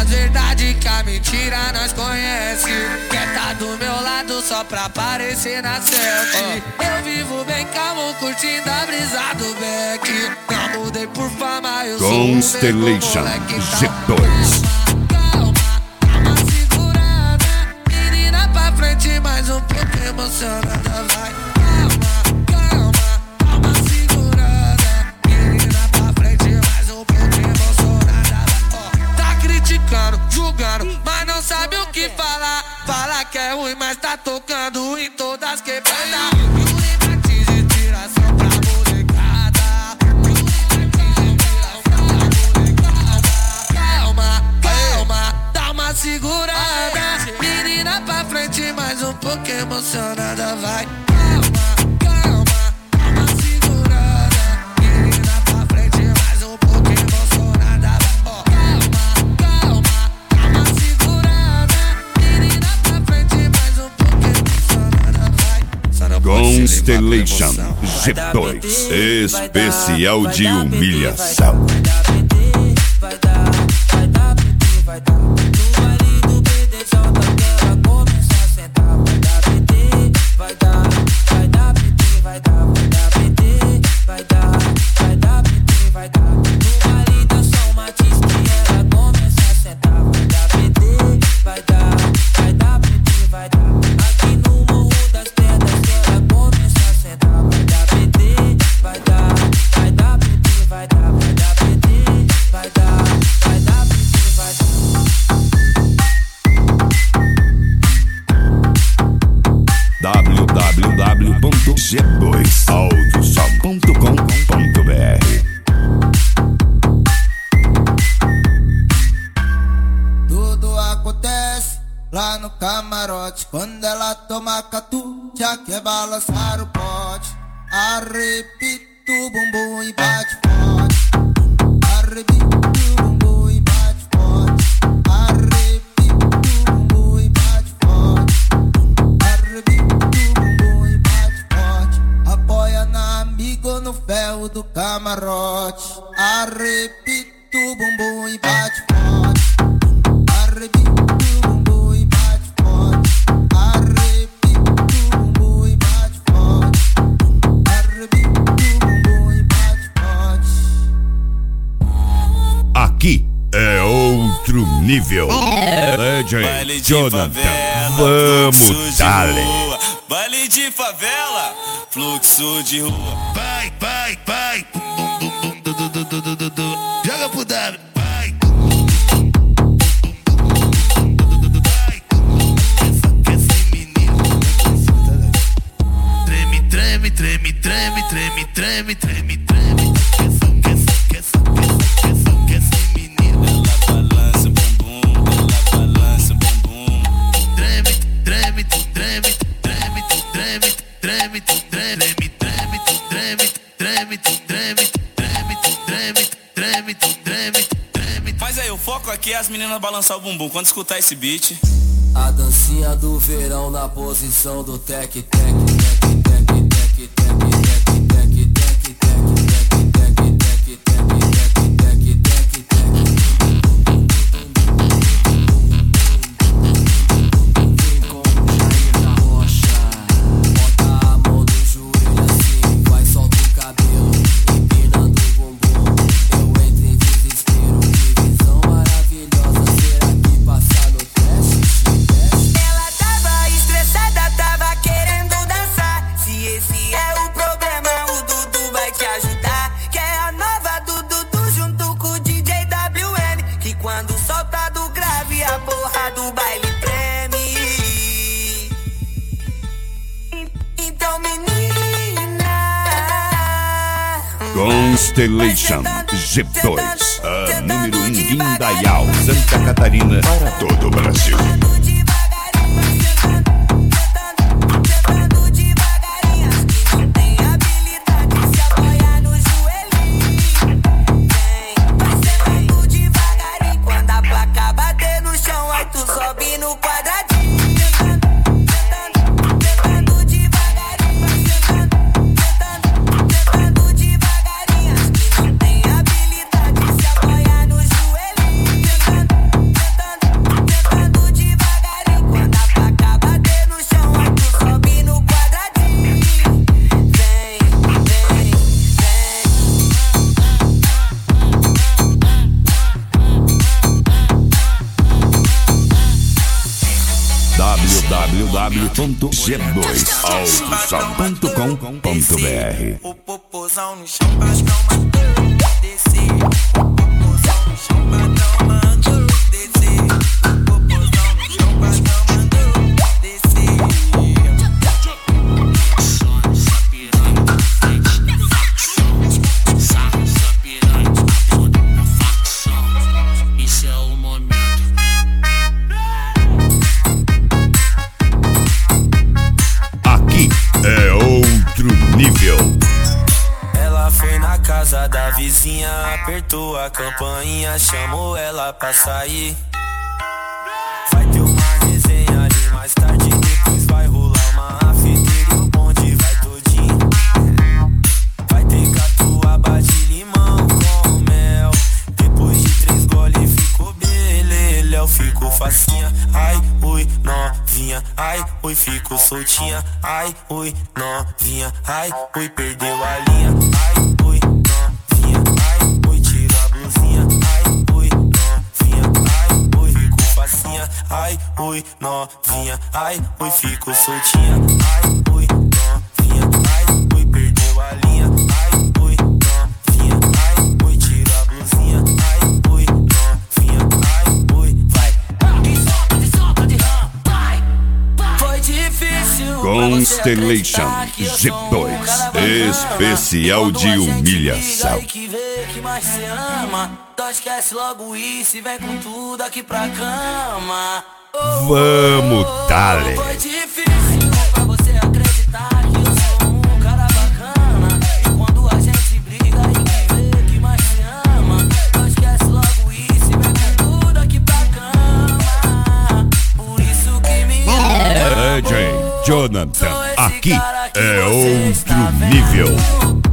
as verdades que a mentira nós conhece. Quer tá do meu lado só pra aparecer na selfie. Eu vivo bem calmo, curtindo a brisa do Beck. Não mudei por fama, eu sou o mesmo Constellation moleque. G2. Calma, segurada. Menina pra frente, mais um pouco emocionada, vai. Calma, segurada. Menina pra frente, mais um pouco emocionada, vai. Tá criticando, julgando, mas não sabe o que falar. Fala que é ruim, mas tá tocando em todas quebradas. Segurada, menina pra frente, mais um pouco emocionada, vai. Calma, segurada, menina pra frente, mais um pouco emocionada, vai. Calma, segurada, menina pra frente, mais um pouco emocionada, vai. Constellation G2, especial de humilhação. Vai dar. www.g2audiosom.com.br. Tudo acontece lá no camarote. Quando ela toma catu, já quer balançar o pote. Arrebita o bumbum e bate forte. Arrebita o bumbum e bate forte. Arrebita o bumbum e bate forte. Arrebita o bumbum e bate forte. Apoia na amiga ou no ferro do camarote. Arrebita o bumbum e bate forte. Arrebita o bumbum e bate forte. Arrebita o bumbum e bate forte. Arrebita o bumbum e bate forte. Aqui é outro nível. Baile de Jonathan, favela, vamos fluxo de dale. rua. Baile de favela, fluxo de rua. Vai. Joga pro W. Vai. Esse menino treme. Que esse menino. Ela balança o bumbum. Treme. Faz aí o foco aqui é as meninas balançar o bumbum quando escutar esse beat. A dancinha do verão na posição do tec. Constellation G2, a número 1 de Indaial, Santa Catarina, para todo o Brasil. www.g2autosom.com.br. O popozão no chão pra calma descer. O popozão no chão pra calma descer. O popozão no chão pra calma descer. Essa piranha na frente da facção. Sarra essa piranha toda na facção. Isso é o momento. Aqui é outro nível. Ela foi na casa da vizinha, apertou a campainha, chamou ela pra sair. Vai ter uma resenha ali mais tarde, depois vai rolar uma afeteira e o bonde vai todinho. Vai ter catuaba de limão com mel. Depois de 3 goles ficou beleléu, ficou facinha. Ai, ui, novinha, ai, ui, ficou soltinha. Ai, ui, novinha, ai, ui, perdeu a linha. Ai, ui, novinha, ai, ui, tirou a blusinha. Ai, ui, novinha, ai, ui, ficou facinha. Ai, ui, novinha, ai, ui, ficou soltinha. Ai, ui, novinha, ai, ui, perdeu a linha. Ai, ui, novinha, ai, ui, tirou a blusinha. Ai, ui, novinha, ai, ui, vai. Foi difícil. Constellation G2, especial de humilhação. Que vê que mais cê ama. Então esquece logo isso e vem com tudo aqui pra cama. Vamos, dale. Foi difícil pra você acreditar que eu sou um cara bacana. E quando a gente briga e que vê que mais cê ama. Então esquece logo isso e vem com tudo aqui pra cama. Por isso que me DJ Jonathan, aqui é outro nível.